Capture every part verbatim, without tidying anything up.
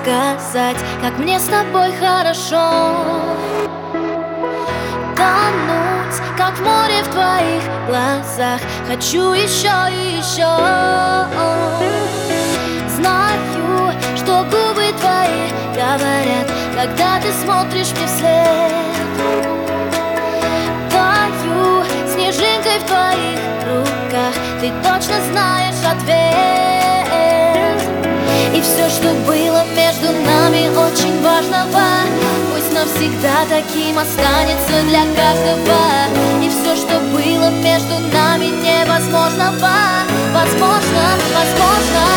сказать, как мне с тобой хорошо. Тонуть, как в море в твоих глазах, хочу еще и еще. Знаю, что губы твои говорят, когда ты смотришь мне вслед. Таю снежинкой в твоих руках, ты точно знаешь ответ. И все, что было между нами очень важного, пусть навсегда таким останется для каждого. И все, что было между нами невозможного, возможно, возможно.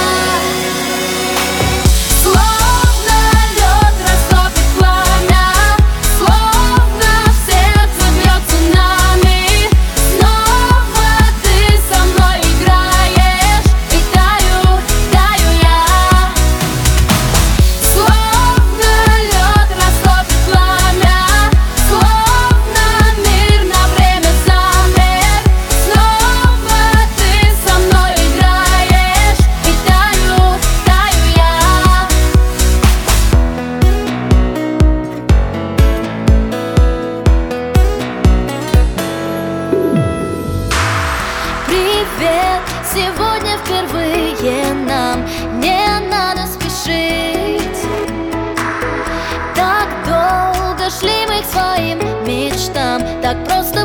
Привет, сегодня впервые нам не надо спешить. Так долго шли мы к своим мечтам, так просто